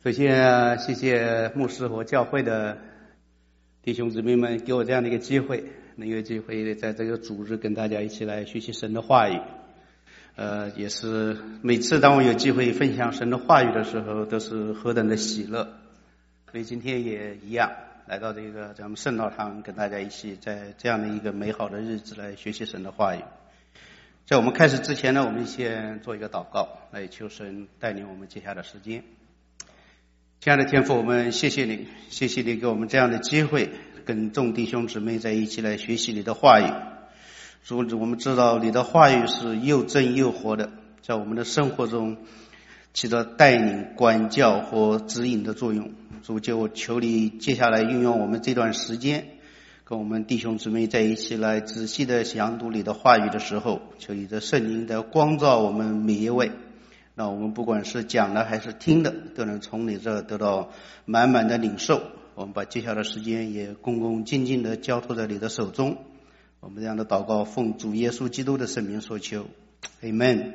首先谢谢牧师和教会的弟兄姊妹们给我这样的一个机会，能有机会在这个主日跟大家一起来学习神的话语。也是每次当我有机会分享神的话语的时候，都是何等的喜乐。所以今天也一样，来到这个咱们圣道堂，跟大家一起在这样的一个美好的日子来学习神的话语。在我们开始之前呢，我们先做一个祷告，来求神带领我们接下来的时间。亲爱的天父，我们谢谢你，谢谢你给我们这样的机会，跟众弟兄姊妹在一起来学习你的话语。主，我们知道你的话语是又真又活的，在我们的生活中起着带领、管教和指引的作用。主，就求你接下来运用我们这段时间，跟我们弟兄姊妹在一起来仔细的详读你的话语的时候，求你的圣灵的光照我们每一位，那我们不管是讲的还是听的，都能从你这得到满满的领受。我们把接下来的时间也恭恭敬敬的交托在你的手中。我们这样的祷告奉主耶稣基督的圣名所求 Amen。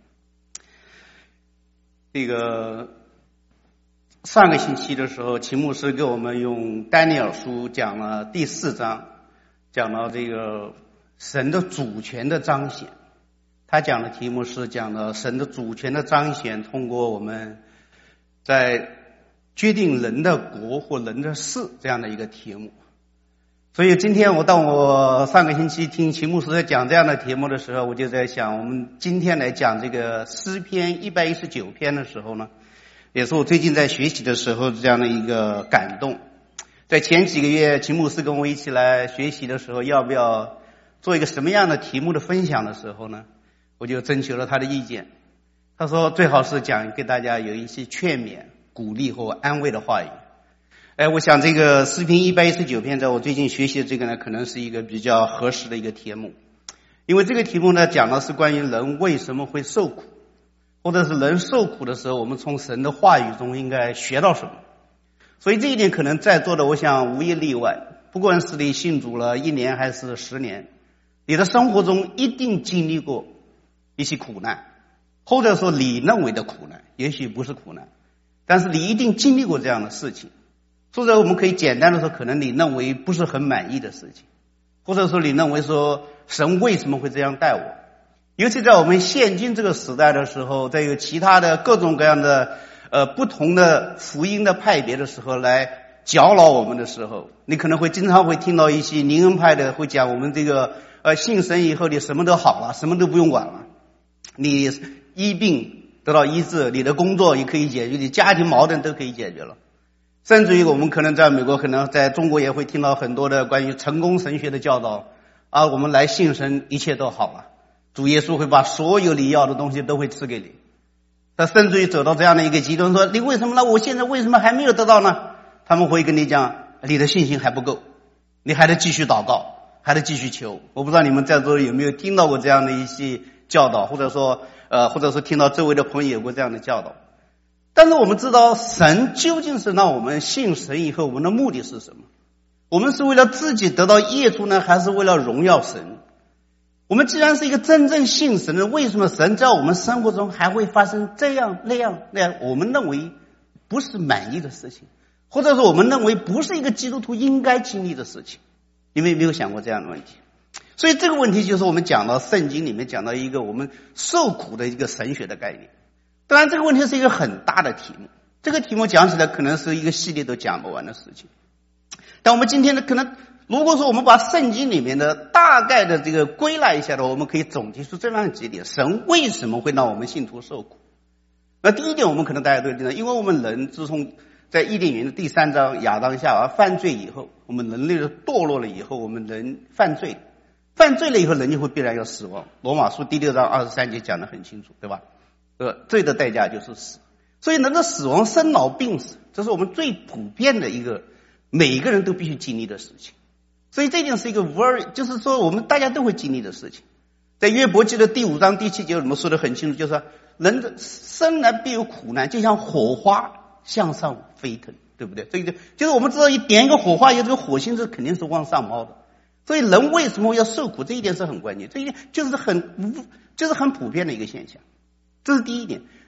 这个上个星期的时候，秦牧师给我们用但尼尔书讲了第4章，讲到这个神的主权的彰显。他讲的题目是讲了神的主权的彰显，通过我们在决定人的国或人的事这样的一个题目。所以今天当我上个星期听秦牧师在讲这样的题目的时候，我就在想，我们今天来讲这个诗篇119篇的时候呢，也是我最近在学习的时候这样的一个感动。在前几个月秦牧师跟我一起来学习的时候，要不要做一个什么样的题目的分享的时候呢，我就征求了他的意见。他说最好是讲给大家有一些劝勉、鼓励或安慰的话语。我想这个诗篇119篇在我最近学习的这个呢，可能是一个比较合适的一个题目。因为这个题目呢，讲的是关于人为什么会受苦，或者是人受苦的时候，我们从神的话语中应该学到什么。所以这一点可能在座的我想无一例外，不管是你信主了1年还是10年，你的生活中一定经历过一些苦难，或者说你认为的苦难，也许不是苦难，但是你一定经历过这样的事情。或者我们可以简单的说，可能你认为不是很满意的事情，或者说你认为说神为什么会这样待我。尤其在我们现今这个时代的时候，在有其他的各种各样的不同的福音的派别的时候来搅扰我们的时候，你可能会经常会听到一些灵恩派的会讲，我们这个信神以后你什么都好了，什么都不用管了，你医病得到医治，你的工作也可以解决，你家庭矛盾都可以解决了。甚至于我们可能在美国，可能在中国也会听到很多的关于成功神学的教导啊，我们来信神一切都好了，主耶稣会把所有你要的东西都会赐给你。他甚至于走到这样的一个极端，说你为什么呢？我现在为什么还没有得到呢？他们会跟你讲，你的信心还不够，你还得继续祷告，还得继续求。我不知道你们在座有没有听到过这样的一些教导，或者说听到周围的朋友有过这样的教导。但是我们知道神究竟是让我们信神以后，我们的目的是什么？我们是为了自己得到益处呢，还是为了荣耀神？我们既然是一个真正信神的，为什么神在我们生活中还会发生这样那样我们认为不是满意的事情，或者说我们认为不是一个基督徒应该经历的事情？你们有没有想过这样的问题？所以这个问题就是我们讲到圣经里面讲到一个我们受苦的一个神学的概念。当然这个问题是一个很大的题目，这个题目讲起来可能是一个系列都讲不完的事情。但我们今天呢，可能如果说我们把圣经里面的大概的这个归纳一下的话，我们可以总结出这样几点，神为什么会让我们信徒受苦。那第一点，我们可能大家都知道，因为我们人自从在伊甸园的第3章亚当夏娃犯罪以后，我们人类的堕落了以后，我们人犯罪了以后，人就会必然要死亡。罗马书第6章23节讲得很清楚，对吧？罪的代价就是死。所以人的死亡、生老病死，这是我们最普遍的一个每一个人都必须经历的事情。所以这点是一个就是说我们大家都会经历的事情。在约伯记的第5章第7节我们说得很清楚，就是说人的生来必有苦难，就像火花向上飞腾，对不对？这个就是我们知道点一个火花以后，这个火星是肯定是往上冒的。所以人为什么要受苦，这一点是很关键，这一点就是很普遍的一个现象。这是第一点。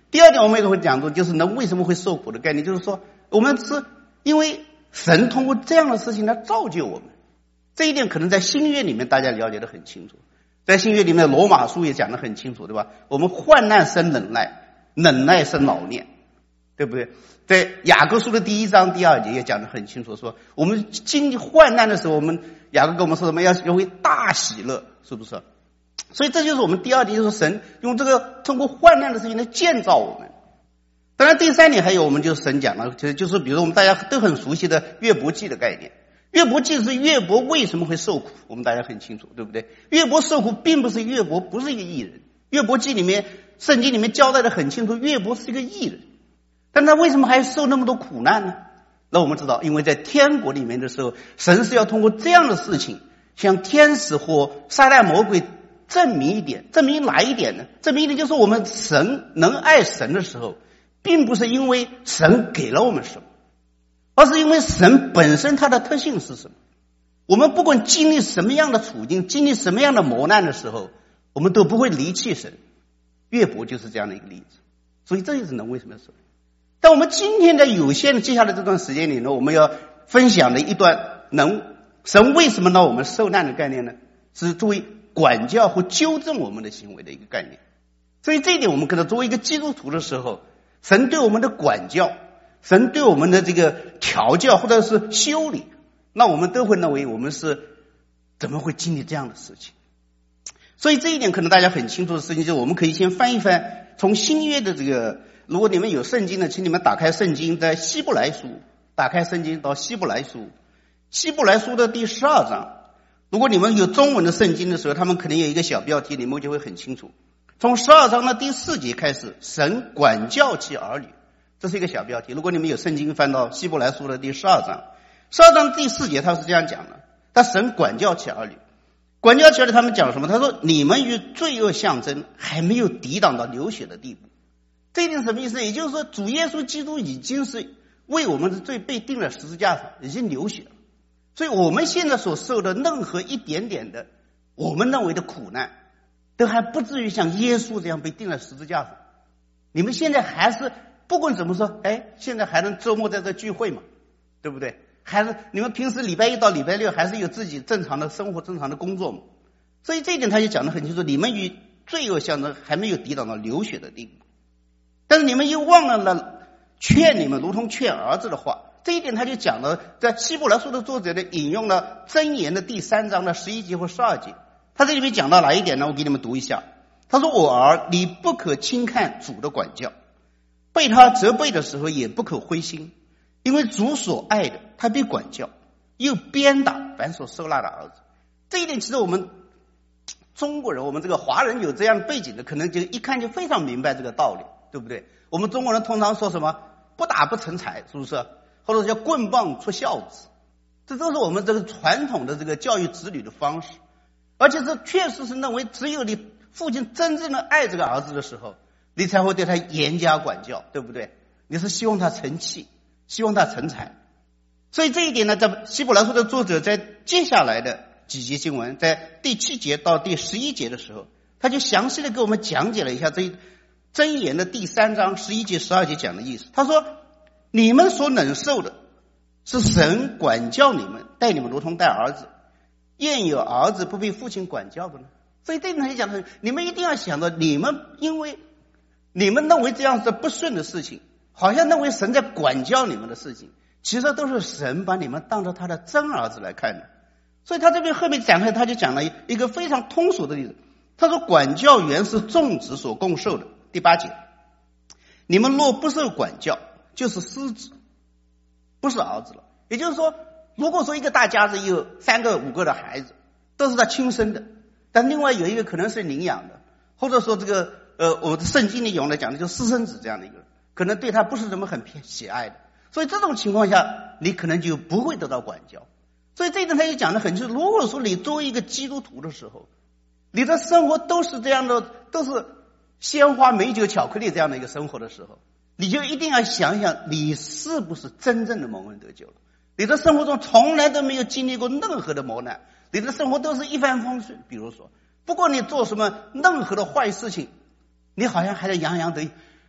第二点我们也会讲到，就是人为什么会受苦的概念，就是说我们是因为神通过这样的事情来造就我们。这一点可能在新约里面大家了解得很清楚，在新约里面罗马书也讲得很清楚，对吧？我们患难生忍耐，忍耐生老练，对不对？在雅各书的第1章第2节也讲得很清楚，说我们经历患难的时候，我们雅各跟我们说什么？要学会大喜乐，是不是？所以这就是我们第二点，就是神用这个通过患难的事情来建造我们。当然第3点还有我们就是神讲了，就是比如我们大家都很熟悉的约伯记的概念。约伯记是约伯为什么会受苦，我们大家很清楚，对不对？约伯受苦并不是约伯不是一个义人，约伯记里面圣经里面交代的很清楚，约伯是一个义人，但他为什么还受那么多苦难呢？那我们知道，因为在天国里面的时候，神是要通过这样的事情向天使或撒旦魔鬼证明一点，证明哪一点呢？证明一点就是我们神能爱神的时候，并不是因为神给了我们什么，而是因为神本身它的特性是什么。我们不管经历什么样的处境，经历什么样的磨难的时候，我们都不会离弃神。约伯就是这样的一个例子。所以这就是人为什么要受。但我们今天在有限的接下来这段时间里呢，我们要分享的一段神为什么让我们受难的概念呢，是作为管教或纠正我们的行为的一个概念。所以这一点我们可能作为一个基督徒的时候，神对我们的管教，神对我们的这个调教或者是修理，那我们都会认为我们是怎么会经历这样的事情。所以这一点可能大家很清楚的事情，就是我们可以先翻一翻从新约的这个，如果你们有圣经呢，请你们打开圣经，在希伯来书，打开圣经到希伯来书，希伯来书的第12章。如果你们有中文的圣经的时候，他们可能有一个小标题，你们就会很清楚。从12章的第4节开始，神管教其儿女，这是一个小标题。如果你们有圣经翻到希伯来书的第12章，12章第4节他是这样讲的，他神管教其儿女，管教其儿女他们讲什么？他说你们与罪恶相争，还没有抵挡到流血的地步。这一点什么意思？也就是说主耶稣基督已经是为我们的罪被钉了十字架上，已经流血了。所以我们现在所受的任何一点点的我们认为的苦难，都还不至于像耶稣这样被钉在十字架上。你们现在还是不管怎么说，现在还能周末在这聚会嘛，对不对？还是你们平时礼拜1到礼拜6还是有自己正常的生活正常的工作嘛。所以这一点他就讲得很清楚，你们与罪恶相争，还没有抵挡到流血的地步。但是你们又忘了劝你们如同劝儿子的话。这一点他就讲了，在希伯来书的作者呢引用了箴言的第3章的11节或12节。他这里面讲到哪一点呢？我给你们读一下。他说我儿，你不可轻看主的管教，被他责备的时候也不可灰心，因为主所爱的他必管教，又鞭打凡所收纳的儿子。这一点其实我们中国人，我们这个华人有这样背景的，可能就一看就非常明白这个道理，对不对？我们中国人通常说什么不打不成才，是不是？或者叫棍棒出孝子，这都是我们这个传统的这个教育子女的方式。而且这确实是认为只有你父亲真正的爱这个儿子的时候，你才会对他严加管教，对不对？你是希望他成器，希望他成才。所以这一点呢，在希伯来书的作者在接下来的几节经文，在第7节到第11节的时候，他就详细的给我们讲解了一下这箴言的第3章11节12节讲的意思。他说你们所忍受的是神管教你们，待你们如同待儿子，愿有儿子不被父亲管教的呢？所以这里他就讲的，你们一定要想到，你们因为你们认为这样是不顺的事情，好像认为神在管教你们的事情，其实都是神把你们当作他的真儿子来看的。所以他这边后面讲开，他就讲了一个非常通俗的例子。他说管教原是众子所共受的。第8节，你们若不受管教，就是失子，不是儿子了。也就是说，如果说一个大家子有3个5个的孩子，都是他亲生的，但另外有一个可能是领养的，或者说这个我的圣经里用来讲的就是私生子这样的一个人，可能对他不是怎么很喜爱的，所以这种情况下你可能就不会得到管教。所以这一点他也讲得很清楚，如果说你作为一个基督徒的时候，你的生活都是这样的，都是鲜花美酒巧克力这样的一个生活的时候，你就一定要想想你是不是真正的蒙恩得救了。你的生活中从来都没有经历过任何的磨难，你的生活都是一帆风顺。比如说不过你做什么任何的坏事情，你好像还在洋洋得意，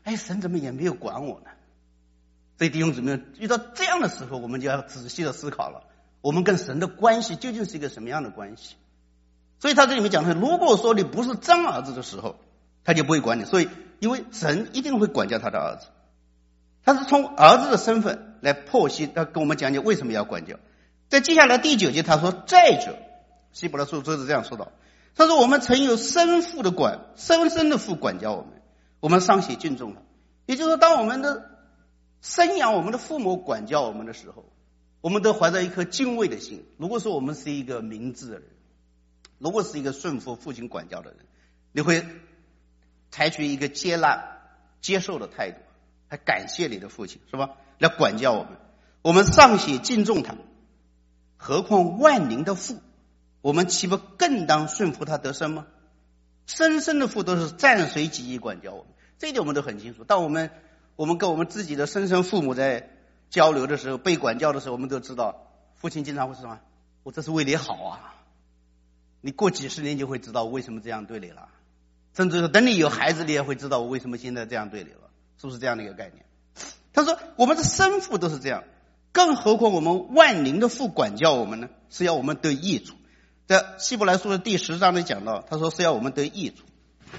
哎，神怎么也没有管我呢？所以弟兄姊妹，遇到这样的时候，我们就要仔细的思考了，我们跟神的关系究竟是一个什么样的关系？所以他这里面讲的，如果说你不是真儿子的时候，他就不会管你。所以因为神一定会管教他的儿子，他是从儿子的身份来剖析，他跟我们讲解为什么要管教。在接下来第9节他说，再者，希伯来书就是这样说到，他说我们曾有生父的深深的父管教我们，我们尚且敬重他。也就是说，当我们的生养我们的父母管教我们的时候，我们都怀着一颗敬畏的心。如果说我们是一个明智的人，如果是一个顺服父亲管教的人，你会采取一个接纳接受的态度，还感谢你的父亲，是吧？来管教我们，我们尚且敬重他，何况万灵的父，我们岂不更当顺服他得生吗？生生的父都是暂随己意管教我们，这一点我们都很清楚。当我们跟我们自己的生身父母在交流的时候，被管教的时候，我们都知道，父亲经常会说什么？我这是为你好啊！你过几十年就会知道我为什么这样对你了，甚至是等你有孩子，你也会知道我为什么现在这样对你了，是不是这样的一个概念？他说我们的生父都是这样，更何况我们万灵的父管教我们呢？是要我们得益处。在希伯来书的第10章里讲到，他说是要我们得益处，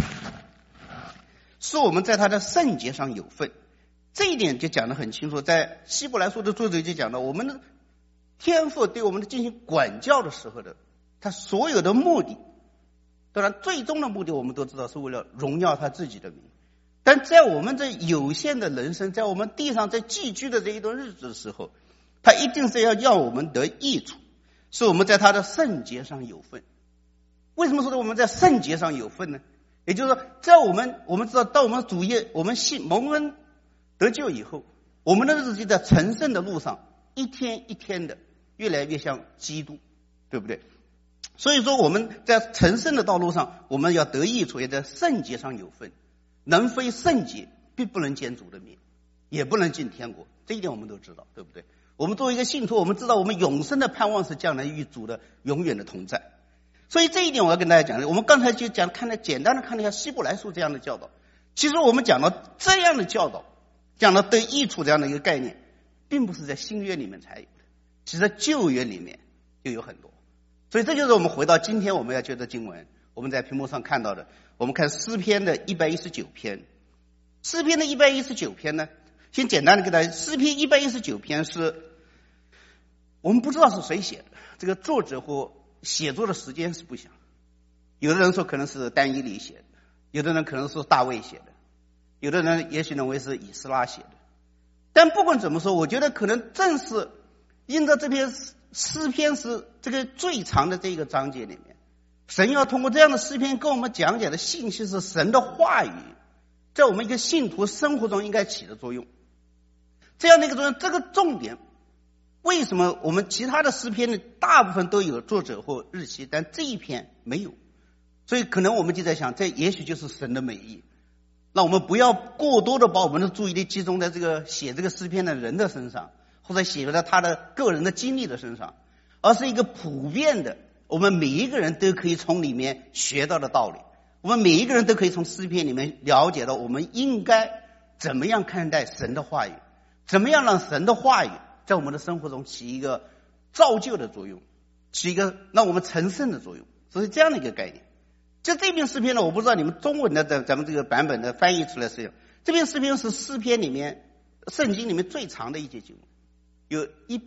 是我们在他的圣洁上有份。这一点就讲得很清楚，在希伯来书的作者就讲到，我们的天父对我们的进行管教的时候的他所有的目的，当然最终的目的我们都知道是为了荣耀他自己的名，但在我们这有限的人生，在我们地上在寄居的这一段日子的时候，他一定是要我们得益处，是我们在他的圣洁上有份。为什么说我们在圣洁上有份呢？也就是说，在我们知道，到我们主业，我们信蒙恩得救以后，我们的日子就在成圣的路上一天一天的越来越像基督，对不对？所以说我们在成圣的道路上，我们要得益处，也在圣洁上有份。能非圣洁，必不能见主的面，也不能进天国，这一点我们都知道，对不对？我们作为一个信徒，我们知道我们永生的盼望是将来与主的永远的同在。所以这一点我要跟大家讲，我们刚才就简单的看了一下希伯来书这样的教导。其实我们讲到这样的教导，讲到得益处这样的一个概念，并不是在新约里面才有的，其实在旧约里面就有很多。所以这就是我们回到今天我们要学的经文，我们在屏幕上看到的，我们看诗篇的119篇。诗篇的119篇呢，先简单的给大家，诗篇119篇是我们不知道是谁写的，这个作者或写作的时间是不详，有的人说可能是但以理写的，有的人可能是大卫写的，有的人也许认为是以斯拉写的。但不管怎么说，我觉得可能正是因着这篇诗篇是这个最长的这个章节里面，神要通过这样的诗篇跟我们讲解的信息是神的话语在我们一个信徒生活中应该起的作用。这样的一个作用，这个重点为什么我们其他的诗篇呢大部分都有作者或日期，但这一篇没有？所以可能我们就在想，这也许就是神的美意。那我们不要过多的把我们的注意力集中在这个写这个诗篇的人的身上，或者写在他的个人的经历的身上，而是一个普遍的，我们每一个人都可以从里面学到的道理。我们每一个人都可以从诗篇里面了解到我们应该怎么样看待神的话语，怎么样让神的话语在我们的生活中起一个造就的作用，起一个让我们成圣的作用。所以这样的一个概念。就这篇诗篇呢，我不知道你们中文的咱们这个版本的翻译出来是这篇诗篇是诗篇里面圣经里面最长的一节经文，有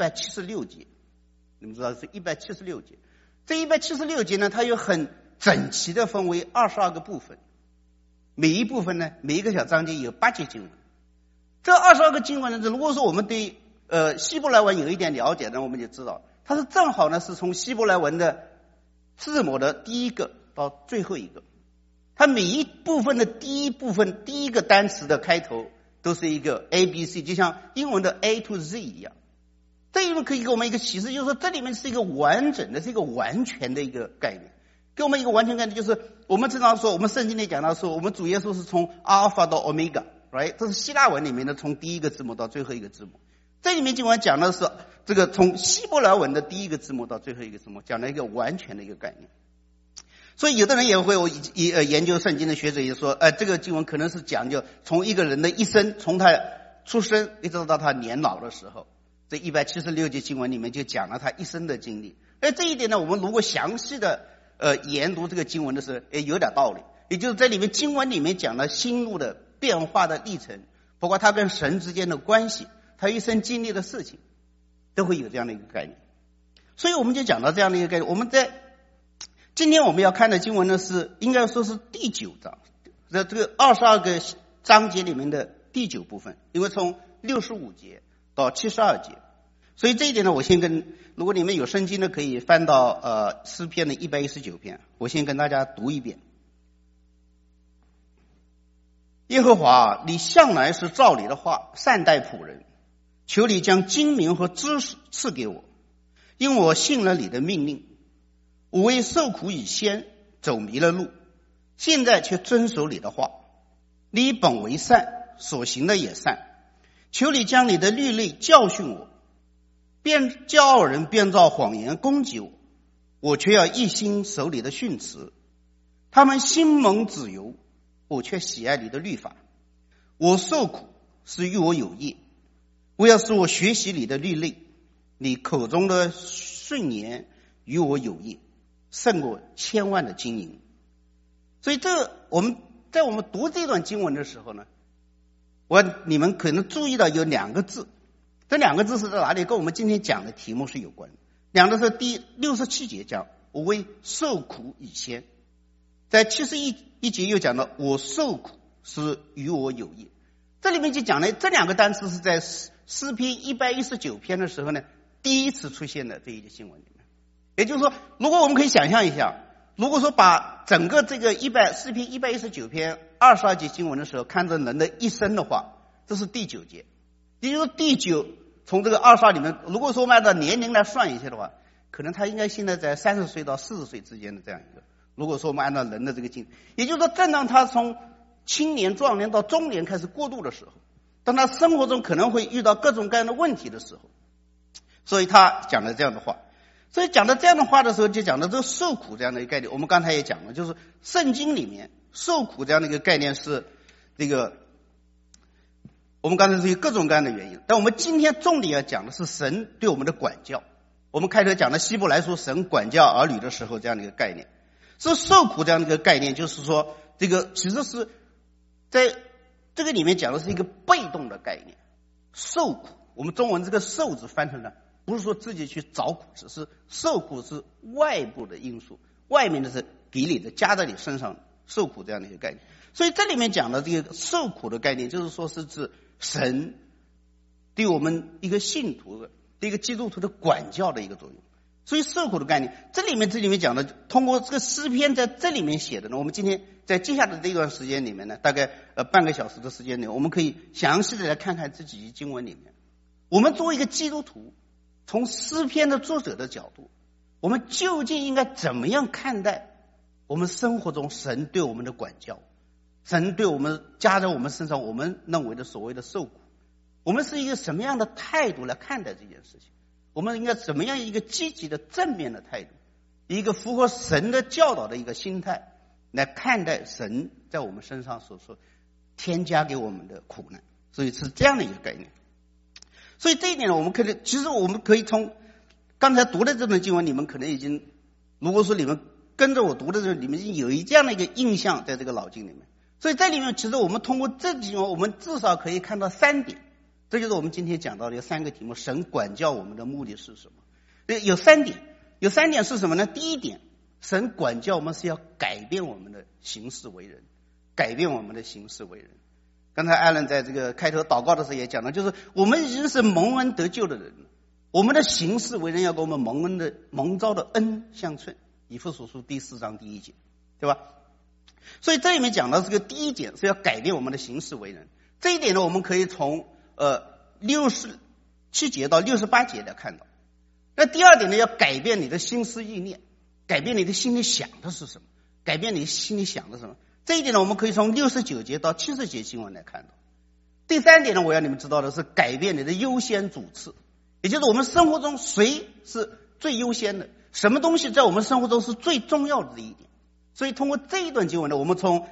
176节，你们知道是176节。这176节呢，它有很整齐的分为22个部分，每一部分呢，每一个小章节有8节经文。这22个经文呢，如果说我们对希伯来文有一点了解呢，我们就知道它是正好呢是从希伯来文的字母的第一个到最后一个，它每一部分的第一个单词的开头都是一个 ABC， 就像英文的 A to Z 一样。这里面可以给我们一个启示，就是说这里面是一个完整的，是一个完全的一个概念。给我们一个完全概念，就是我们经常说，我们圣经里讲到说，我们主耶稣是从阿尔法到欧米伽 ，right？ 这是希腊文里面的从第一个字母到最后一个字母。这里面经文讲的是这个从希伯来文的第一个字母到最后一个字母，讲了一个完全的一个概念。 所以有的人也会研究圣经的学者也说，这个经文可能是讲究从一个人的一生，从他出生一直到他年老的时候，这176节经文里面就讲了他一生的经历。这一点呢，我们如果详细的研读这个经文的时候，有点道理。也就是在里面经文里面讲了心路的变化的历程，包括他跟神之间的关系，他一生经历的事情，都会有这样的一个概念。所以我们就讲到这样的一个概念。我们在今天我们要看的经文呢，是应该说是第9章，这个22个章节里面的第9部分，因为从65节到72节。所以这一点呢，我先如果你们有圣经呢，可以翻到诗篇的119篇，我先跟大家读一遍。耶和华，你向来是照你的话善待仆人，求你将精明和知识赐给我，因我信了你的命令。我为受苦以先走迷了路，现在却遵守你的话。你本为善，所行的也善，求你将你的律例教训我。骄傲人编造谎言攻击我，我却要一心守你的训词。他们心蒙脂油，我却喜爱你的律法。我受苦是与我有益，我要使我学习你的律例。你口中的训言与我有益，胜过千万的金银。所以我们在我们读这段经文的时候呢，你们可能注意到有2个字，这2个字是在哪里？跟我们今天讲的题目是有关的。2个是第67节讲我为受苦以先，在71节又讲到我受苦是与我有益。这里面就讲了这2个单词是在诗篇119篇的时候呢，第一次出现的这一节经文里面。也就是说，如果我们可以想象一下，如果说把整个这个诗篇119篇22节经文的时候看成人的一生的话，这是第9节。也就是说第9从这个22里面，如果说我们按照年龄来算一下的话，可能他应该现在在30岁到40岁之间的这样一个，如果说我们按照人的这个经，也就是说正当他从青年壮年到中年开始过渡的时候，当他生活中可能会遇到各种各样的问题的时候，所以他讲了这样的话。所以讲到这样的话的时候，就讲到这个受苦这样的一个概念。我们刚才也讲了，就是圣经里面受苦这样的一个概念是这个，我们刚才是有各种各样的原因，但我们今天重点要讲的是神对我们的管教。我们开头讲的希伯来书神管教儿女的时候这样的一个概念，是受苦这样的一个概念，就是说这个其实是在这个里面讲的是一个被动的概念。受苦，我们中文这个受字翻成了不是说自己去找苦，只是受苦是外部的因素，外面的是给你的，加在你身上，受苦这样的一个概念。所以这里面讲的这个受苦的概念，就是说是指神对我们一个信徒的对一个基督徒的管教的一个作用。所以受苦的概念，这里面讲的，通过这个诗篇在这里面写的呢，我们今天在接下来的这段时间里面呢，大概半个小时的时间里，我们可以详细的来看看这几节经文里面，我们作为一个基督徒，从诗篇的作者的角度，我们究竟应该怎么样看待我们生活中神对我们的管教，神对我们加在我们身上我们认为的所谓的受苦，我们是一个什么样的态度来看待这件事情？我们应该怎么样一个积极的正面的态度，一个符合神的教导的一个心态来看待神在我们身上所添加给我们的苦难。所以是这样的一个概念。所以这一点呢，其实我们可以从刚才读的这段经文，你们可能已经，如果说你们跟着我读的时候，你们已经有这样的一个印象在这个脑筋里面。所以在里面，其实我们通过这经文，我们至少可以看到3点。这就是我们今天讲到的有3个题目，神管教我们的目的是什么？有3点是什么呢？第一点，神管教我们是要改变我们的行事为人，改变我们的行事为人。刚才艾伦在这个开头祷告的时候也讲了，就是我们已经是蒙恩得救的人了，我们的行事为人要跟我们蒙召的恩相称，以弗所书第4章第1节，对吧？所以这里面讲到这个第一点是要改变我们的行事为人。这一点呢，我们可以从67节到68节来看到。那第二点呢，要改变你的心思意念，改变你的心里想的是什么，改变你心里想的是什么。这一点呢，我们可以从69节到70节经文来看到。第3点呢，我要你们知道的是改变你的优先主次，也就是我们生活中谁是最优先的，什么东西在我们生活中是最重要的这一点。 所以通过这一段经文呢，我们从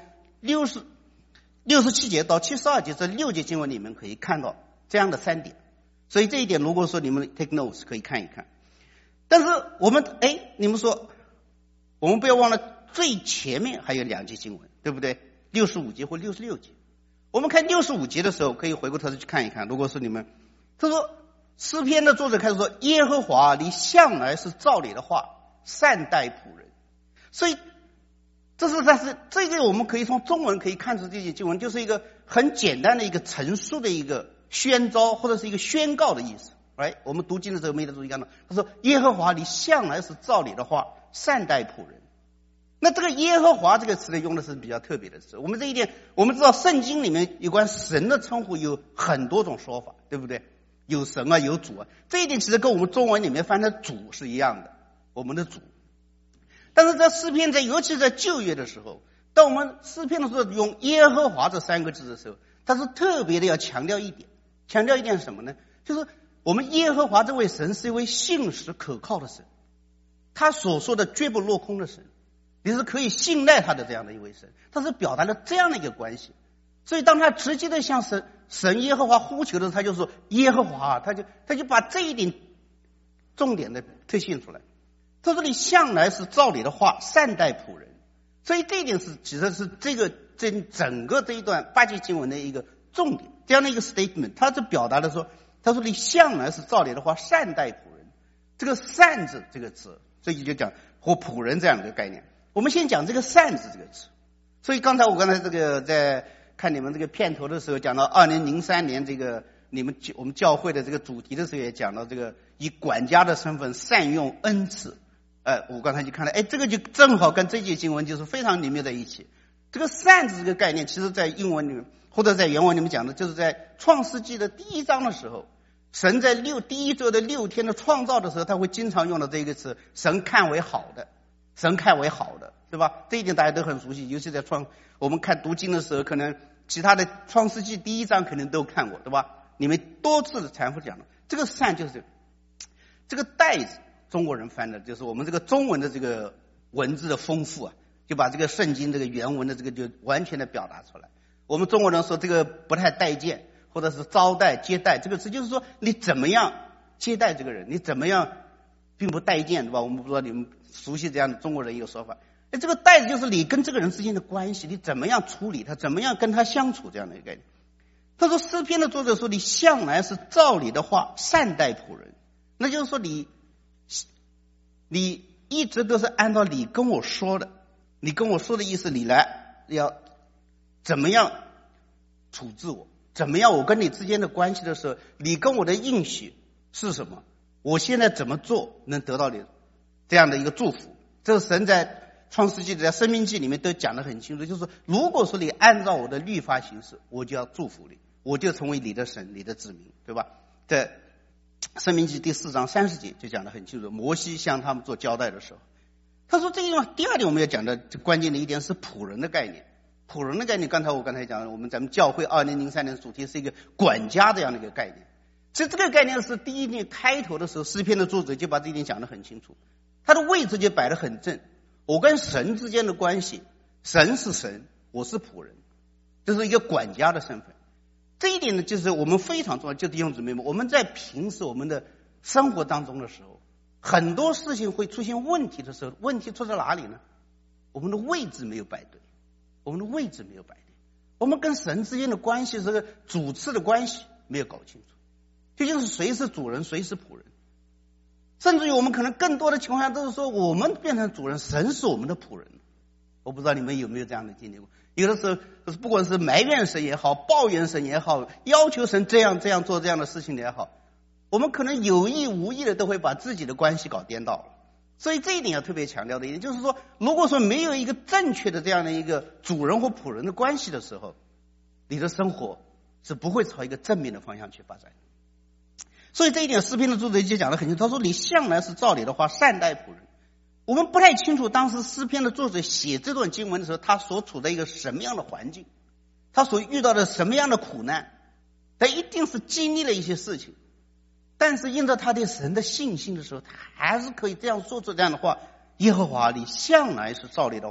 67节到72节这6节经文里面可以看到这样的3点。所以这一点如果说你们 take notes 可以看一看。但是你们说我们不要忘了最前面还有2节经文，对不对？65节或66节。我们看65节的时候可以回过头去看一看，如果是你们，他说诗篇的作者开始说，耶和华你向来是照你的话善待仆人。所以这个我们可以从中文可以看出，这些经文就是一个很简单的一个陈述的一个宣召或者是一个宣告的意思。我们读经的时候没得注意看到，他说耶和华你向来是照你的话善待仆人。那这个耶和华这个词呢，用的是比较特别的词。我们这一点，我们知道圣经里面有关神的称呼有很多种说法，对不对？有神啊，有主啊，这一点其实跟我们中文里面翻的主是一样的，我们的主。但是在诗篇尤其在旧约的时候，当我们诗篇的时候用耶和华这3个字的时候，它是特别的要强调一点是什么呢？就是我们耶和华这位神是一位信实可靠的神，他所说的绝不落空的神，你是可以信赖他的这样的一位神，他是表达了这样的一个关系。所以当他直接的向神耶和华呼求的时候，他就说耶和华，他就把这一点重点的特现出来。他说你向来是照你的话善待仆人。所以这一点其实是整个这一段8节经文的一个重点，这样的一个 statement， 他是表达的说，他说你向来是照你的话善待仆人。这个善字这个词，所以就讲或僕人这样的一个概念。我们先讲这个善字这个词。所以我刚才这个在看你们这个片头的时候讲到2003年这个我们教会的这个主题的时候也讲到这个以管家的身份善用恩赐。我刚才就看了，这个就正好跟这节经文就是非常连绵在一起。这个善字这个概念，其实在英文里面或者在原文里面讲的，就是在创世纪的第1章的时候，神在第一周的6天的创造的时候，他会经常用到这个词，神看为好的，神看为好的，对吧？这一点大家都很熟悉，尤其在我们看读经的时候，可能其他的创世纪第1章可能都看过，对吧？你们多次的重复讲了，这个善就是这个带字，中国人翻的就是我们这个中文的这个文字的丰富啊，就把这个圣经这个原文的这个就完全的表达出来。我们中国人说这个不太待见，或者是招待接待，这个词就是说你怎么样接待这个人，你怎么样并不待见，对吧？我们不知道你们熟悉这样的中国人有说法，这个待就是你跟这个人之间的关系，你怎么样处理他，怎么样跟他相处，这样的一个概念。他说诗篇的作者说你向来是照你的话善待仆人，那就是说你一直都是按照你跟我说的意思，你来要怎么样处置我，怎么样我跟你之间的关系的时候，你跟我的应许是什么，我现在怎么做能得到你这样的一个祝福。这是神在创世纪在申命记里面都讲得很清楚，就是如果说你按照我的律法行事，我就要祝福你，我就成为你的神，你的子民，对吧？在申命记第4章30节就讲得很清楚，摩西向他们做交代的时候，他说这个第2点我们要讲的关键的一点是仆人的概念。仆人的概念，我刚才讲了，咱们教会2003年的主题是一个管家这样的一个概念。其实这个概念是第1点开头的时候，诗篇的作者就把这一点讲得很清楚，他的位置就摆得很正。我跟神之间的关系，神是神，我是仆人，这是一个管家的身份。这一点呢，就是我们非常重要，就弟兄姊妹们，我们在平时我们的生活当中的时候，很多事情会出现问题的时候，问题出在哪里呢？我们的位置没有摆对，我们跟神之间的关系，这个主次的关系没有搞清楚，究竟是谁是主人，谁是仆人。甚至于我们可能更多的情况下都是说我们变成主人，神是我们的仆人。我不知道你们有没有这样的经历过，有的时候不管是埋怨神也好，抱怨神也好，要求神这样做这样的事情也好，我们可能有意无意的都会把自己的关系搞颠倒了。所以这一点要特别强调的一点就是说，如果说没有一个正确的这样的一个主人或仆人的关系的时候，你的生活是不会朝一个正面的方向去发展。所以这一点诗篇的作者就讲得很清楚，他说你向来是照你的话善待仆人。我们不太清楚当时诗篇的作者写这段经文的时候，他所处在一个什么样的环境，他所遇到的什么样的苦难，他一定是经历了一些事情，但是因着他对神的信心的时候，他还是可以这样说出这样的话，耶和华你向来是照你的话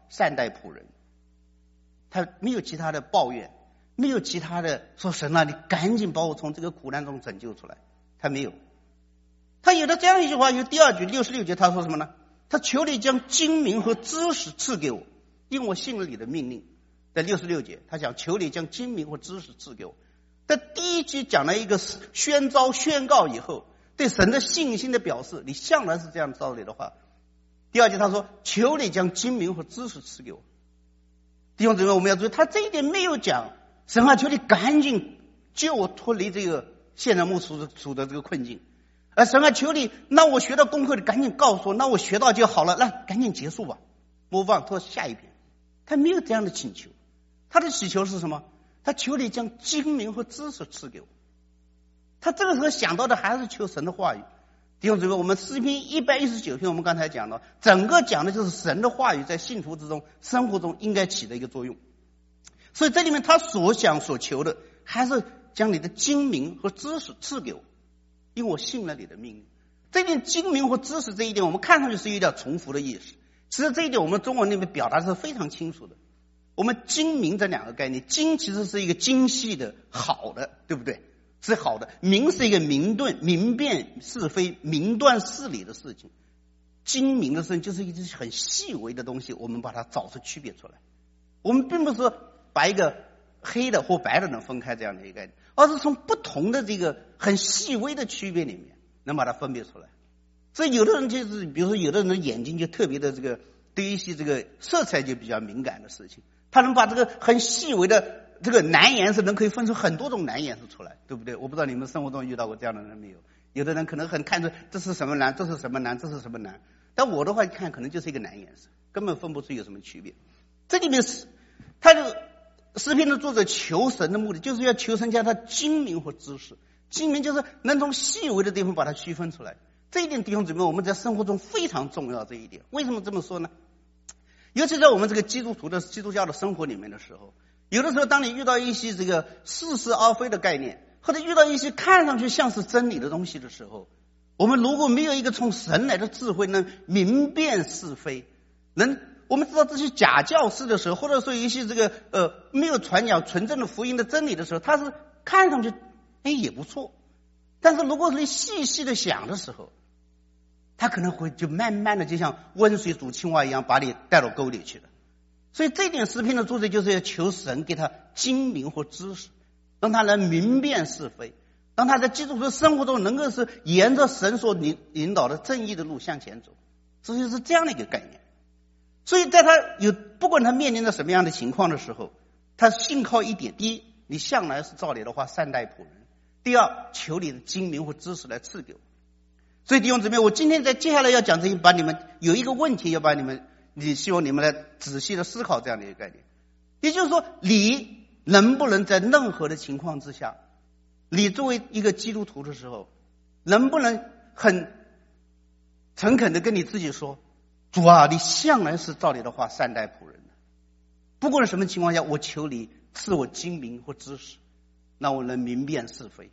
善待仆人。他没有其他的抱怨，没有其他的说神啊，你赶紧把我从这个苦难中拯救出来，他没有。他有的这样一句话，有第二句66节他说什么呢？他求你将精明和知识赐给我，因我信了你的命令。在66节他讲求你将精明和知识赐给我。在第一句讲了一个宣告以后，对神的信心的表示，你向来是这样造你的话。第二句他说求你将精明和知识赐给我。弟兄姊妹，我们要注意，他这一点没有讲神啊，求你赶紧救我脱离这个现在目处的这个困境。神啊，求你，那我学到功课，你赶紧告诉我，那我学到就好了，那赶紧结束吧，move on，到下一篇。他没有这样的请求，他的祈求是什么？他求你将精明和知识赐给我。他这个时候想到的还是求神的话语。弟兄姊妹，我们诗篇119篇，我们刚才讲了，整个讲的就是神的话语在信徒之中、生活中应该起的一个作用。所以这里面他所想所求的，还是将你的精明和知识赐给我，因为我信了你的命令。这一点精明和知识这一点，我们看上去是有点重复的意思，其实这一点我们中文里面表达是非常清楚的。我们精明这两个概念，精其实是一个精细的好的，对不对？是好的。明是一个明顿、明辨是非、明断事理的事情。精明的事情就是一些很细微的东西，我们把它找出区别出来。我们并不是说把一个黑的或白的能分开这样的一个概念，而是从不同的这个很细微的区别里面能把它分别出来。所以有的人就是，比如说有的人的眼睛就特别的这个对一些这个色彩就比较敏感的事情，他能把这个很细微的这个蓝颜色能可以分出很多种蓝颜色出来，对不对？我不知道你们生活中遇到过这样的人没有？有的人可能很看出这是什么蓝，这是什么蓝，这是什么蓝，但我的话看可能就是一个蓝颜色，根本分不出有什么区别。这里面是他这个诗篇的作者求神的目的，就是要求神将他精明和知识。精明就是能从细微的地方把它区分出来。这一点弟兄姊妹，我们在生活中非常重要。这一点为什么这么说呢？尤其在我们这个基督教的生活里面的时候，有的时候当你遇到一些这个似是而非的概念，或者遇到一些看上去像是真理的东西的时候，我们如果没有一个从神来的智慧，能明辨是非，我们知道这些假教师的时候，或者说一些这个没有传讲纯正的福音的真理的时候，他是看上去也不错，但是如果是你细细的想的时候，他可能会就慢慢的就像温水煮青蛙一样把你带到沟里去了。所以这点诗篇的作者就是要求神给他精明和知识，让他能明辨是非，让他在基督徒生活中能够是沿着神所引导的正义的路向前走。这就是这样的一个概念。所以在他不管他面临着什么样的情况的时候，他信靠一点：第一，你向来是照理的话善待仆人；第二，求你的精明和知识来赐给我。所以弟兄姊妹，我今天在接下来要讲这些，把你们有一个问题要把希望你们来仔细的思考这样的一个概念，也就是说，你能不能在任何的情况之下，你作为一个基督徒的时候，能不能很诚恳的跟你自己说，主啊，你向来是照你的话善待仆人的，不管什么情况下，我求你赐我精明或知识，让我能明辨是非。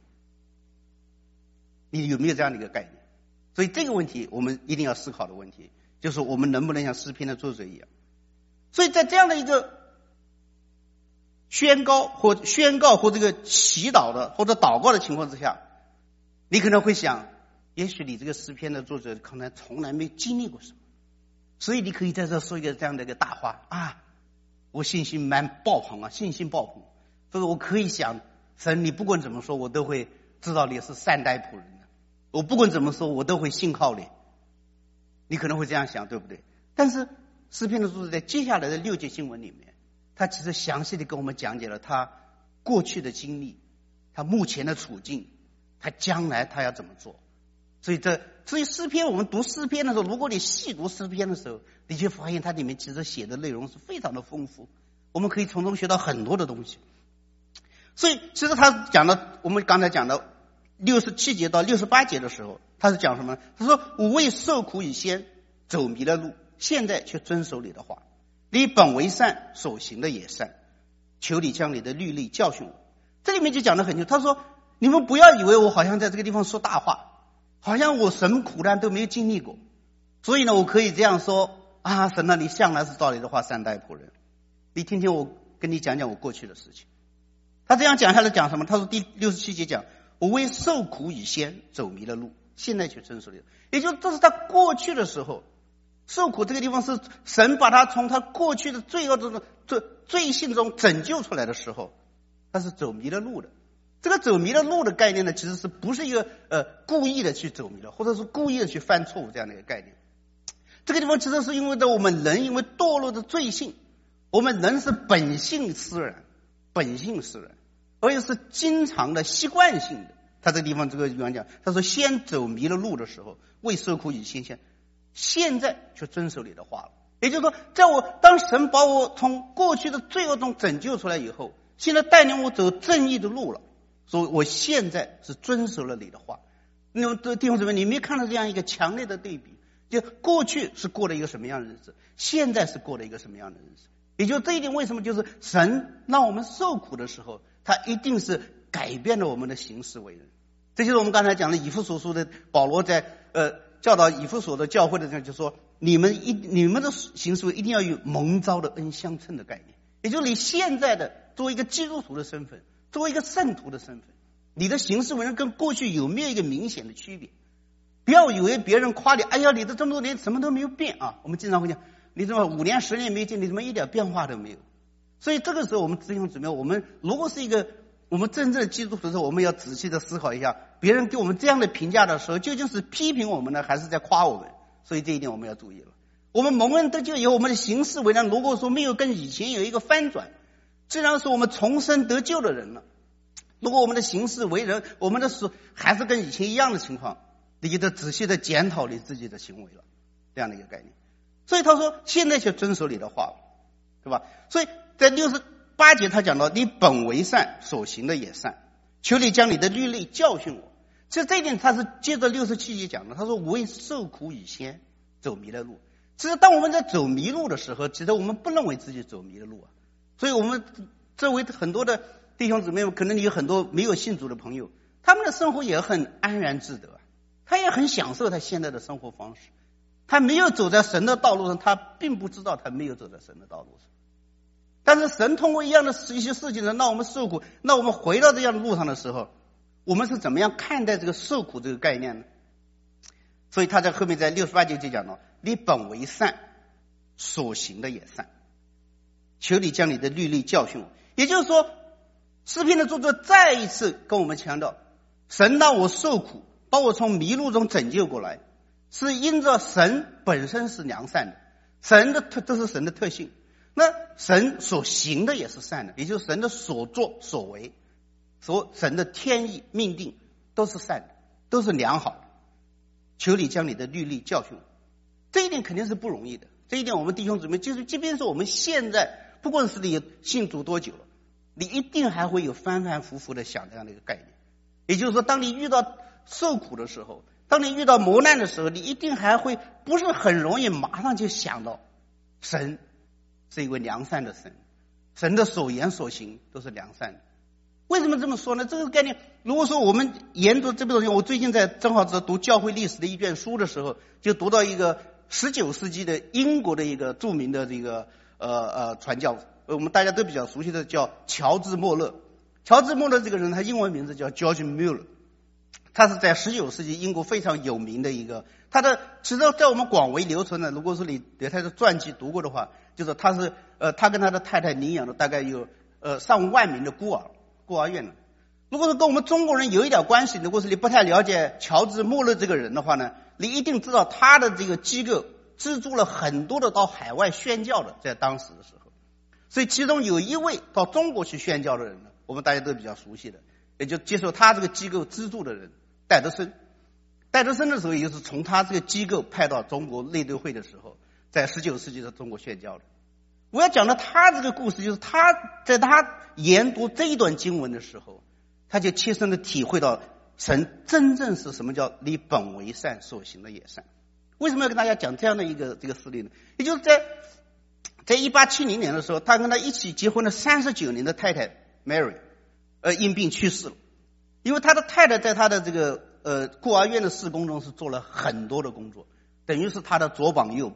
你有没有这样的一个概念？所以这个问题我们一定要思考的问题，就是我们能不能像诗篇的作者一样。所以在这样的一个宣告或这个祈祷的或者祷告的情况之下，你可能会想，也许你这个诗篇的作者可能从来没经历过什么，所以你可以在这说一个这样的一个大话啊，我信心爆棚啊，信心爆棚，所以我可以想，神，你不管怎么说，我都会知道你是善待仆人的，我不管怎么说，我都会信靠你。你可能会这样想，对不对？但是诗篇的作者在接下来的6节经文里面，他其实详细的跟我们讲解了他过去的经历，他目前的处境，他将来他要怎么做。所以诗篇，我们读诗篇的时候，如果你细读诗篇的时候，你就发现它里面其实写的内容是非常的丰富，我们可以从中学到很多的东西。所以其实他讲的，我们刚才讲的67节到68节的时候，他是讲什么呢？他说，我为受苦以先走迷了路，现在却遵守你的话，你本为善，所行的也善，求你将你的律例教训我。这里面就讲得很清楚，他说，你们不要以为我好像在这个地方说大话，好像我什么苦难都没有经历过，所以呢我可以这样说， 啊，神啊，你向来是照你的话善待仆人，你听听我跟你讲讲我过去的事情。他这样讲下来讲什么？他说第67节讲，我为受苦以先走迷了路，现在却遵守了。也就是这是他过去的时候受苦，这个地方是神把他从他过去的罪恶中罪性中拯救出来的时候，他是走迷了路的。这个走迷了路的概念呢，其实是不是一个故意的去走迷了，或者是故意的去犯错误这样的一个概念。这个地方其实是因为我们人因为堕落的罪性，我们人是本性使然，而且是经常的习惯性的。他这个地方这个地方讲，他说先走迷了路的时候，为受苦以先，现在却遵守你的话了。也就是说，当神把我从过去的罪恶中拯救出来以后，现在带领我走正义的路了，所以我现在是遵守了你的话。那么弟兄姊妹，你没看到这样一个强烈的对比？就过去是过了一个什么样的日子，现在是过了一个什么样的日子？也就这一点，为什么就是神让我们受苦的时候，他一定是改变了我们的行事为人。这就是我们刚才讲的以弗所书的保罗在教导以弗所的教会的时候就说，你们的行事为一定要与蒙召的恩相称的概念。也就是你现在的作为一个基督徒的身份，作为一个圣徒的身份，你的行事为人跟过去有没有一个明显的区别？不要以为别人夸你，哎呀，你这么多年什么都没有变啊！我们经常会讲，你怎么5年10年没见，你怎么一点变化都没有？所以这个时候我们弟兄姊妹，我们如果是一个我们真正的基督徒的时候，我们要仔细的思考一下，别人给我们这样的评价的时候，究竟是批评我们呢，还是在夸我们？所以这一点我们要注意了。我们蒙恩得救以后，我们的行事为人如果说没有跟以前有一个翻转，既然是我们重生得救的人了，如果我们的行事为人，我们的还是跟以前一样的情况，你就得仔细的检讨你自己的行为了，这样的一个概念。所以他说现在就遵守你的话，对吧？所以在68节他讲到，你本为善，所行的也善，求你将你的律例教训我。其实这一点他是接着67节讲的，他说我为受苦以先走迷了路。其实当我们在走迷路的时候，其实我们不认为自己走迷了路啊。所以我们周围很多的弟兄姊妹，可能你有很多没有信主的朋友，他们的生活也很安然自得，他也很享受他现在的生活方式，他没有走在神的道路上，他并不知道他没有走在神的道路上。但是神通过一样的一些事情呢，让我们受苦，那我们回到这样的路上的时候，我们是怎么样看待这个受苦这个概念呢？所以他在后面在68节就讲到，你本为善，所行的也善，求你将你的律例教训我。也就是说，诗篇的作者再一次跟我们强调，神让我受苦，把我从迷路中拯救过来，是因着神本身是良善的，这是神的特性。那神所行的也是善的，也就是神的所作所为，神的天意命定都是善的，都是良好的。求你将你的律例教训我。这一点肯定是不容易的，这一点我们弟兄姊妹，就是即便是我们现在不管是你信主多久了，你一定还会有反反复复的想这样的一个概念。也就是说，当你遇到受苦的时候，当你遇到磨难的时候，你一定还会不是很容易马上就想到神是一位良善的神，神的所言所行都是良善的。为什么这么说呢？这个概念，如果说我们研读这部东西，我最近正好在读教会历史的一卷书的时候，就读到一个19世纪的英国的一个著名的这个传教，我们大家都比较熟悉的叫乔治莫勒。乔治莫勒这个人，他英文名字叫 George Muller， 他是在19世纪英国非常有名的一个，其实在我们广为流传的，如果是你对他的传记读过的话，就是他跟他的太太领养了大概有上万名的孤儿院了。如果是跟我们中国人有一点关系，如果是你不太了解乔治莫勒这个人的话呢，你一定知道他的这个机构资助了很多的到海外宣教的，在当时的时候。所以其中有一位到中国去宣教的人呢，我们大家都比较熟悉的，也就接受他这个机构资助的人戴德生。戴德生的时候也就是从他这个机构派到中国内队会的时候，在19世纪的中国宣教的。我要讲的他这个故事，就是他在他研读这一段经文的时候，他就切身的体会到神真正是什么叫你本为善，所行的也善。为什么要跟大家讲这样的一个这个事例呢？也就是在1870年的时候，他跟他一起结婚了39年的太太 Mary 因病去世了。因为他的太太在他的这个孤儿院的事工中是做了很多的工作，等于是他的左膀右臂，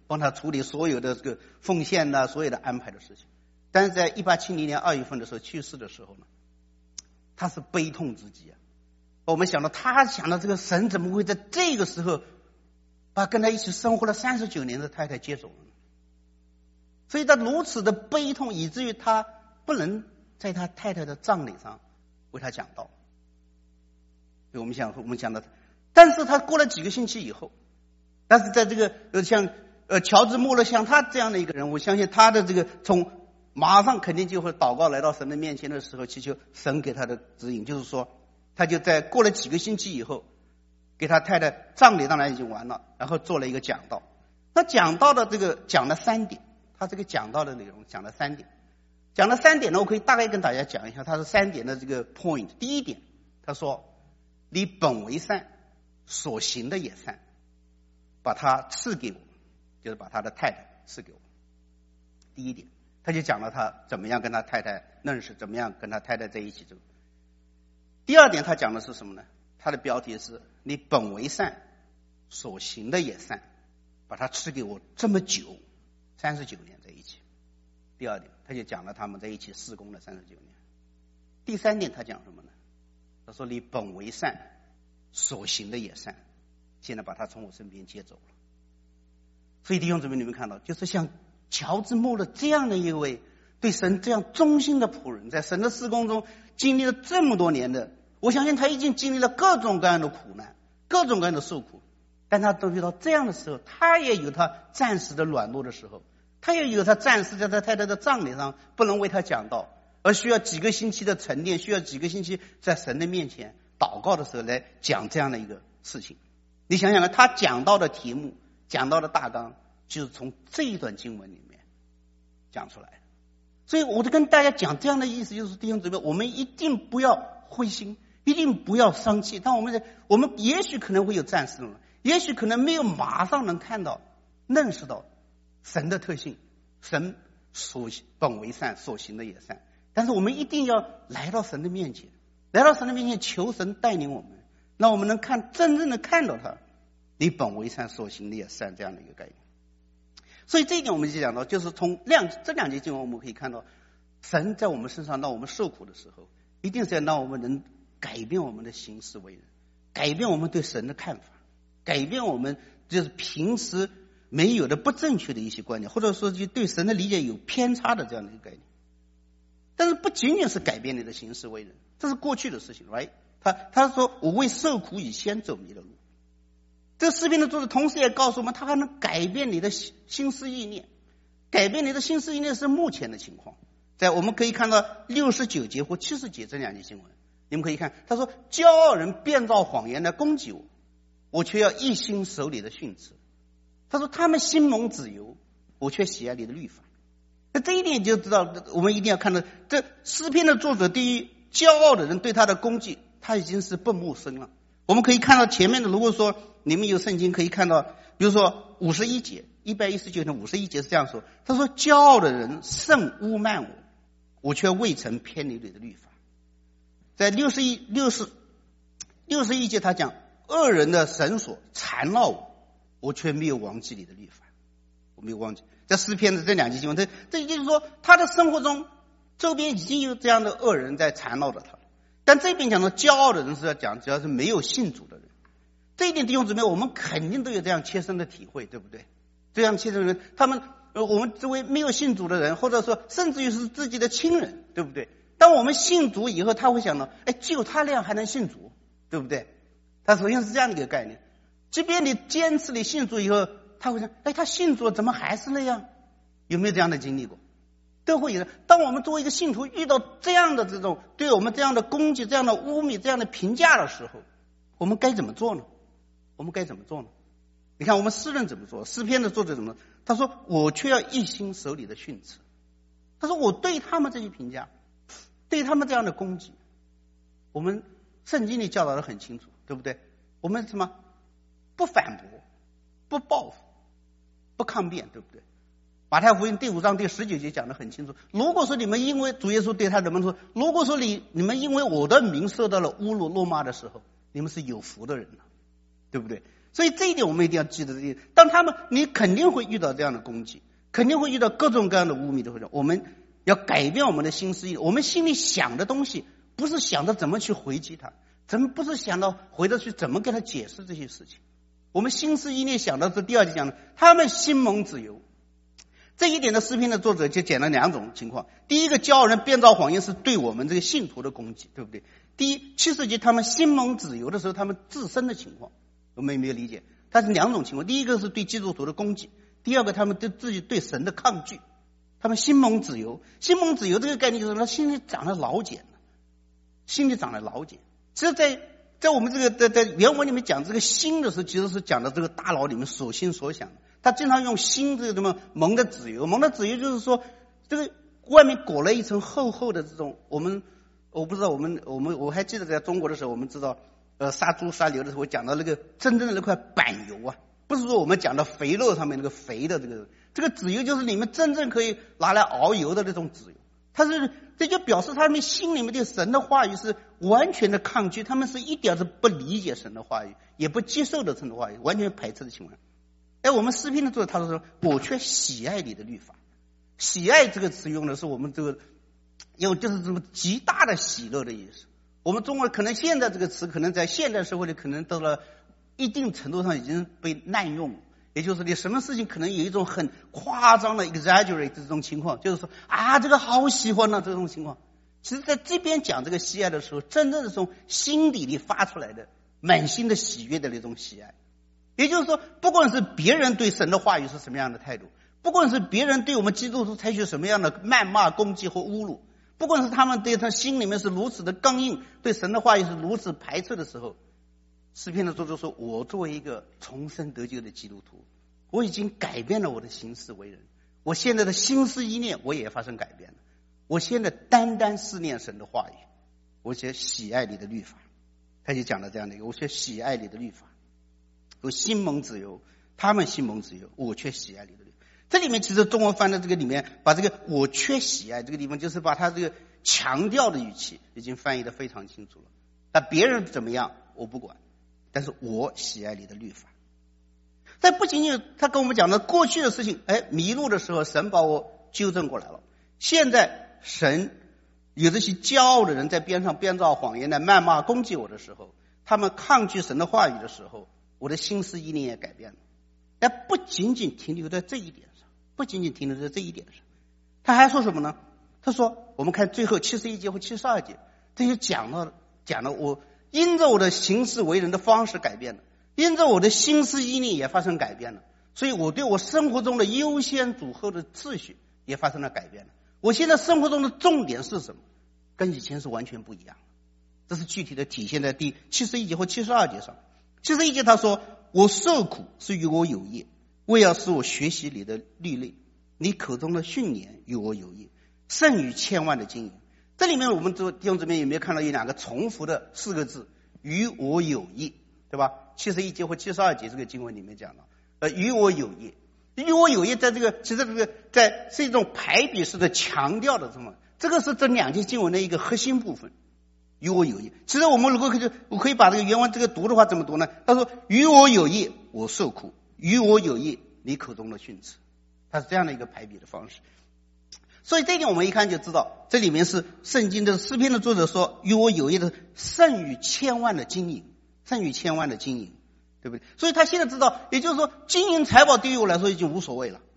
帮他处理所有的这个奉献呐，所有的安排的事情。但是在1870年2月份的时候去世的时候呢，他是悲痛之极啊。我们想到这个神怎么会在这个时候把跟他一起生活了39年的太太接走了呢？所以他如此的悲痛，以至于他不能在他太太的葬礼上为他讲道。我们讲到，但是他过了几个星期以后，但是在这个像乔治穆勒像他这样的一个人，我相信他的这个从马上肯定就会祷告来到神的面前的时候，祈求神给他的指引，就是说他就在过了几个星期以后，给他太太葬礼当然已经完了，然后做了一个讲道。他讲道的这个讲了3点，他这个讲道的内容讲了3点，讲了3点呢，我可以大概跟大家讲一下，他是3点的这个 point。第一点，他说你本为善，所行的也善，把他赐给我，就是把他的太太赐给我。第一点，他就讲了他怎么样跟他太太认识，怎么样跟他太太在一起走。第二点他讲的是什么呢？他的标题是你本为善，所行的也善，把他赐给我这么久，39年在一起。第二点他就讲了他们在一起事工了39年。第三点他讲什么呢？他说你本为善，所行的也善，现在把他从我身边接走了。所以弟兄姊妹，你们看到，就是像乔治穆勒这样的一位对神这样忠心的仆人，在神的事工中经历了这么多年的，我相信他已经经历了各种各样的苦难，各种各样的受苦，但他都遇到这样的时候，他也有他暂时的软弱的时候，他也有他暂时在他太太的葬礼上不能为他讲道，而需要几个星期的沉淀，需要几个星期在神的面前祷告的时候来讲这样的一个事情。你想想看，他讲到的题目，讲到的大纲，就是从这一段经文里面讲出来的。所以我就跟大家讲这样的意思，就是弟兄姊妹，我们一定不要灰心，一定不要伤气。但我们也许可能会有暂时的，也许可能没有马上能看到认识到神的特性，神所本为善，所行的也善。但是我们一定要来到神的面前，来到神的面前求神带领我们，让我们能真正的看到他你本为善，所行的也善这样的一个概念。所以这一点我们就讲到，就是从这2节经文我们可以看到，神在我们身上让我们受苦的时候，一定是要让我们能改变我们的行事为人，改变我们对神的看法，改变我们就是平时没有的不正确的一些观念，或者说就对神的理解有偏差的这样的一个概念。但是不仅仅是改变你的行事为人，这是过去的事情 right？ 他说我为受苦以先走迷的路。这诗篇的作者同时也告诉我们，他还能改变你的心思意念。改变你的心思意念是目前的情况，在我们可以看到69节或70节这2节经文，你们可以看，他说骄傲人编造谎言来攻击我，我却要一心守你的训词。他说他们心蒙自由，我却喜爱你的律法。那这一点就知道，我们一定要看到这诗篇的作者对于骄傲的人对他的攻击，他已经是不陌生了。我们可以看到前面的，如果说你们有圣经可以看到，比如说51节119年51节是这样说，他说骄傲的人甚污慢我，我却未曾偏离你的律法。在61节他讲恶人的绳索缠绕我，我却没有忘记你的律法。我没有忘记，在诗篇的这2节经文，这也就是说他的生活中周边已经有这样的恶人在缠绕着他了。但这边讲的骄傲的人是要讲只要是没有信主的人，这一点弟兄姊妹我们肯定都有这样切身的体会，对不对？这样切身的人，我们作为没有信主的人，或者说甚至于是自己的亲人，对不对？当我们信主以后，他会想到，只有他那样还能信主，对不对？他首先是这样的一个概念。即便你坚持你信主以后，他会想，他信主怎么还是那样？有没有这样的经历过？都会有的。当我们作为一个信徒遇到这样的这种对我们这样的攻击、这样的污蔑、这样的评价的时候，我们该怎么做呢？你看我们诗人怎么做，诗篇的作者怎么做？他说我却要一心守你的训词。他说我对他们这些评价，对他们这样的攻击，我们圣经里教导的很清楚，对不对？我们什么不反驳，不报复，不抗辩，对不对？马太福音第5章第19节讲得很清楚，如果说你们因为主耶稣对他们说，如果说你们因为我的名受到了侮辱辱骂的时候，你们是有福的人了，对不对？ 所以这一点我们一定要记得。当你肯定会遇到这样的攻击，肯定会遇到各种各样的污名的时候，我们要改变我们的心思意念。我们心里想的东西，不是想着怎么去回击他，不是想到回头去怎么跟他解释这些事情。我们心思意念想到这第二节讲的，他们心蒙子油。这一点的诗篇的作者就讲了两种情况。第一个，骄傲人编造谎言是对我们这个信徒的攻击，对不对？第一，70节他们心蒙子油的时候，他们自身的情况，我们有没有理解？它是两种情况。第一个是对基督徒的攻击，第二个他们对自己对神的抗拒。他们心蒙子油，心蒙子油这个概念就是他心里长了老茧了，心里长了老茧。其实在我们这个在原文里面讲这个心的时候，其实是讲的这个大脑里面所心所想的。他经常用心这个什么蒙的子油，蒙的子油就是说这个外面裹了一层厚厚的这种，我不知道我还记得在中国的时候，我们知道杀猪杀牛的时候讲到那个真正的那块板油啊，不是说我们讲的肥肉上面那个肥的这个子油，就是你们真正可以拿来熬油的那种子油。这就表示他们心里面对神的话语是完全的抗拒，他们是一点是不理解神的话语，也不接受的神的话语，完全排斥的情况。我们诗篇的作者他说我却喜爱你的律法。喜爱这个词用的是我们这个用就是这么极大的喜乐的意思。我们中国可能现在这个词可能在现代社会里可能到了一定程度上已经被滥用，也就是你什么事情可能有一种很夸张的 exaggerate 这种情况，就是说这个好喜欢这种情况。其实在这边讲这个喜爱的时候，真正是从心底里发出来的满心的喜悦的那种喜爱。也就是说，不管是别人对神的话语是什么样的态度，不管是别人对我们基督徒采取什么样的谩骂攻击或侮辱，不管是他们对他心里面是如此的刚硬，对神的话语是如此排斥的时候，诗篇的作者说，我作为一个重生得救的基督徒，我已经改变了我的行事为人，我现在的心思意念我也发生改变了，我现在单单思念神的话语，我且喜爱你的律法。他就讲了这样的一个，我却喜爱你的律法。我心蒙子油，他们心蒙子油，我却喜爱你的律法。这里面其实中文翻的这个里面，把这个我却喜爱这个地方，就是把他这个强调的语气已经翻译的非常清楚了。那别人怎么样我不管，但是我喜爱你的律法。但不仅仅他跟我们讲的过去的事情，迷路的时候神把我纠正过来了，现在神有这些骄傲的人在边上编造谎言来谩骂攻击我的时候，他们抗拒神的话语的时候，我的心思意念也改变了。不仅仅停留在这一点上，他还说什么呢？他说我们看最后71节或72节，这就讲了我因着我的行事为人的方式改变了，因着我的心思意念也发生改变了，所以我对我生活中的优先主后的秩序也发生了改变了。我现在生活中的重点是什么？跟以前是完全不一样的。这是具体的体现在第71节或72节上。71节他说，我受苦是与我有益，为要使我学习你的律例，你口中的训言与我有益，胜于千万的金银。这里面我们弟兄姊妹有没有看到有两个重复的4个字，与我有益，对吧？71节或72节这个经文里面讲了与我有益。与我有益在这个其实这个是一种排比式的强调的这个是这两节经文的一个核心部分。与我有益，其实我们如果可以把这个原文这个读的话怎么读呢？他说与我有益我受苦，与我有益你口中的训词，它是这样的一个排比的方式。所以这一点我们一看就知道，这里面是圣经的诗篇的作者说，与我有益的胜于千万的金银，对不对？所以他现在知道，也就是说金银财宝对于我来说已经无所谓了，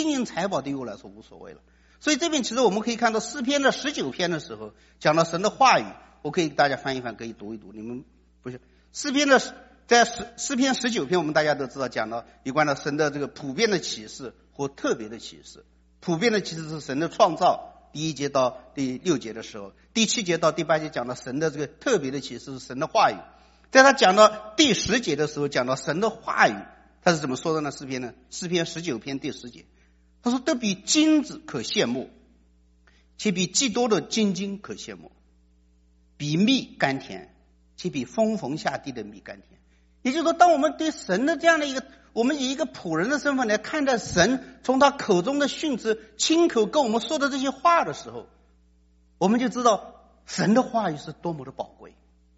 所以这边其实我们可以看到诗篇的19篇的时候讲到神的话语，我可以大家翻一翻，可以读一读。你们不是诗篇在诗篇19篇，我们大家都知道讲到有关的神的这个普遍的启示或特别的启示。普遍的启示是神的创造，第1节到第6节的时候，第7节到第8节讲到神的这个特别的启示是神的话语。在他讲到第10节的时候，讲到神的话语，他是怎么说的呢？诗篇19篇第10节，他说都比金子可羡慕，且比极多的金可羡慕，比蜜甘甜，且比风逢下地的蜜甘甜。也就是说，当我们对神的这样的一个，我们以一个仆人的身份来看待神从他口中的训词亲口跟我们说的这些话的时候，我们就知道神的话语是多么的宝贵。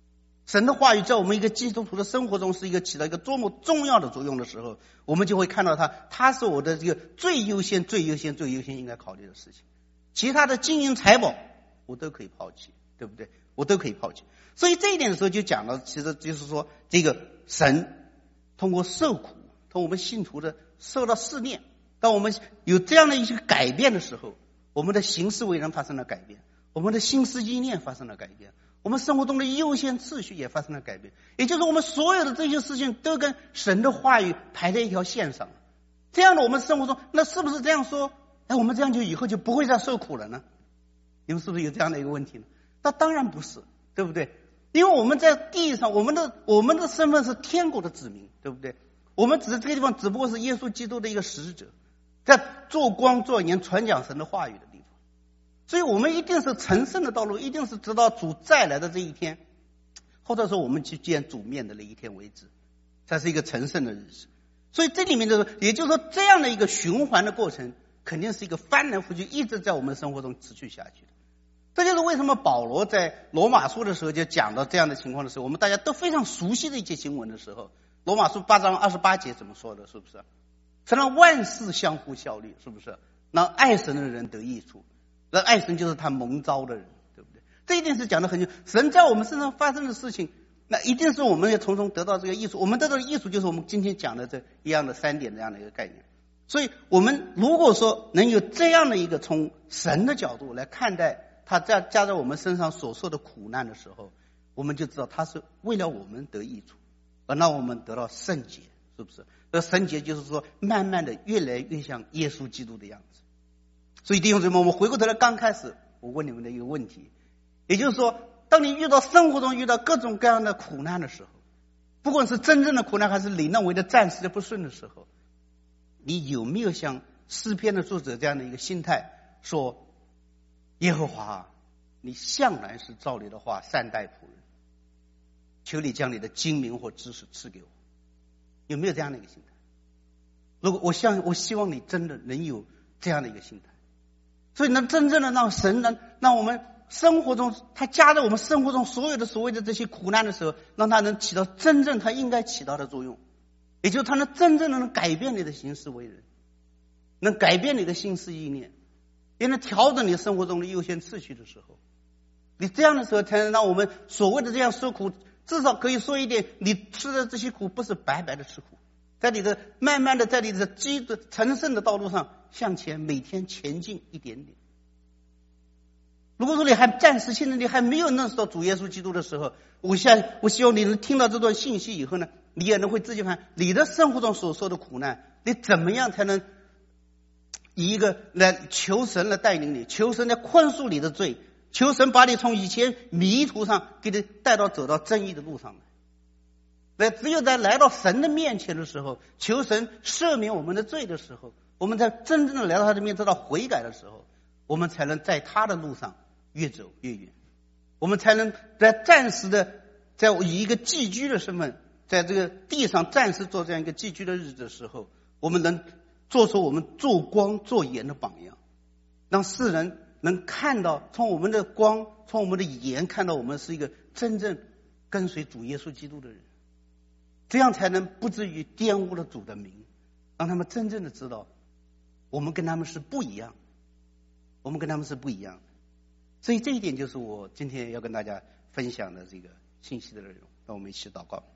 神的话语在我们一个基督徒的生活中是一个起到一个多么重要的作用的时候，我们就会看到它是我的这个最优先应该考虑的事情。其他的金银财宝我都可以抛弃，对不对？我都可以抛弃。所以这一点的时候就讲了，其实就是说这个神通过受苦，通过我们信徒的受到试炼，当我们有这样的一些改变的时候，我们的行事为人发生了改变，我们的心思意念发生了改变，我们生活中的优先次序也发生了改变，也就是我们所有的这些事情都跟神的话语排在一条线上。这样的我们生活中，那是不是这样说，我们这样就以后就不会再受苦了呢？你们是不是有这样的一个问题呢？那当然不是，对不对？因为我们在地上，我们的身份是天国的子民，对不对？我们这个地方只不过是耶稣基督的一个使者，在做光做盐传讲神的话语的地方。所以我们一定是成圣的道路，一定是直到主再来的这一天，或者说我们去见主面的那一天为止，才是一个成圣的日子。所以这里面也就是说，这样的一个循环的过程，肯定是一个翻来覆去，一直在我们生活中持续下去的。这就是为什么保罗在罗马书的时候就讲到这样的情况的时候，我们大家都非常熟悉的一节经文的时候，罗马书8章28节怎么说的？是不是？是让万事相互效力，是不是？让爱神的人得益处，那爱神就是他蒙召的人，对不对？这一点是讲得很清楚。神在我们身上发生的事情，那一定是我们要从中得到这个益处。我们得到的益处就是我们今天讲的这一样的3点这样的一个概念。所以我们如果说能有这样的一个从神的角度来看待他加在我们身上所受的苦难的时候，我们就知道他是为了我们得益处，而让我们得到圣洁，是不是？而圣洁就是说慢慢的越来越像耶稣基督的样子。所以弟兄姊妹，我们回过头来，刚开始我问你们的一个问题，也就是说，当你生活中遇到各种各样的苦难的时候，不管是真正的苦难还是你认为的暂时的不顺的时候，你有没有像诗篇的作者这样的一个心态，说耶和华，你向来是照你的话善待仆人，求你将你的精明或知识赐给我。有没有这样的一个心态？如果我希望你真的能有这样的一个心态，所以能真正的让神让我们生活中，他加在我们生活中所有的所谓的这些苦难的时候，让他能起到真正他应该起到的作用，也就是他能真正的能改变你的行事为人，能改变你的心思意念，也能调整你生活中的优先次序的时候，你这样的时候才能让我们所谓的这样受苦，至少可以说一点，你吃的这些苦不是白白的吃苦，在你的慢慢的在你的成圣的道路上向前每天前进一点点。如果说你还暂时现在你还没有认识到主耶稣基督的时候，我希望你能听到这段信息以后呢，你也能会自己看你的生活中所受的苦难，你怎么样才能以一个来求神来带领你，求神来宽恕你的罪，求神把你从以前迷途上给你带到走到正义的路上来。那只有在来到神的面前的时候，求神赦免我们的罪的时候，我们才真正的来到他的面前，得到悔改的时候，我们才能在他的路上越走越远，我们才能在暂时的在以一个寄居的身份，在这个地上暂时做这样一个寄居的日子的时候，我们能做出我们做光做盐的榜样，让世人能看到，从我们的光从我们的盐看到我们是一个真正跟随主耶稣基督的人，这样才能不至于玷污了主的名，让他们真正的知道我们跟他们是不一样，我们跟他们是不一样的。所以这一点就是我今天要跟大家分享的这个信息的内容。让我们一起祷告。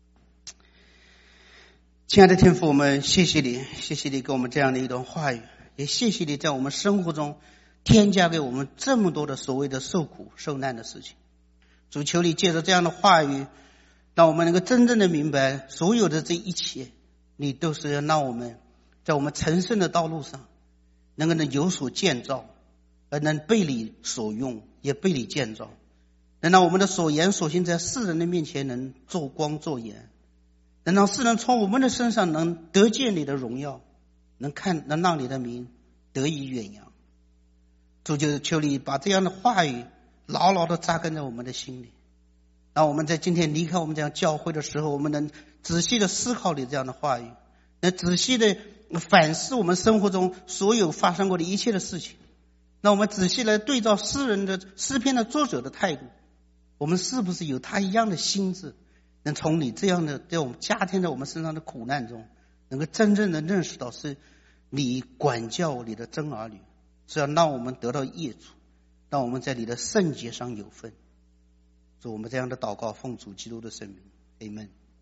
亲爱的天父，我们谢谢你，谢谢你给我们这样的一段话语，也谢谢你在我们生活中添加给我们这么多的所谓的受苦受难的事情。主，求你借着这样的话语，让我们能够真正的明白，所有的这一切你都是要让我们在我们成圣的道路上能够有所建造，而能被你所用，也被你建造，能让我们的所言所行在世人的面前能做光做盐，能让世人从我们的身上能得见你的荣耀，能让你的名得以远扬。主，就求你把这样的话语牢牢地扎根在我们的心里，让我们在今天离开我们这样教会的时候，我们能仔细地思考你这样的话语，能仔细地反思我们生活中所有发生过的一切的事情，让我们仔细来对照诗篇的作者的态度， 我们是不是有他一样的心智，能从你这样的在我们加添在我们身上的苦难中，能够真正的认识到是你管教你的真儿女，是要让我们得到益处，让我们在你的圣洁上有份。做我们这样的祷告，奉主基督的圣名， Amen。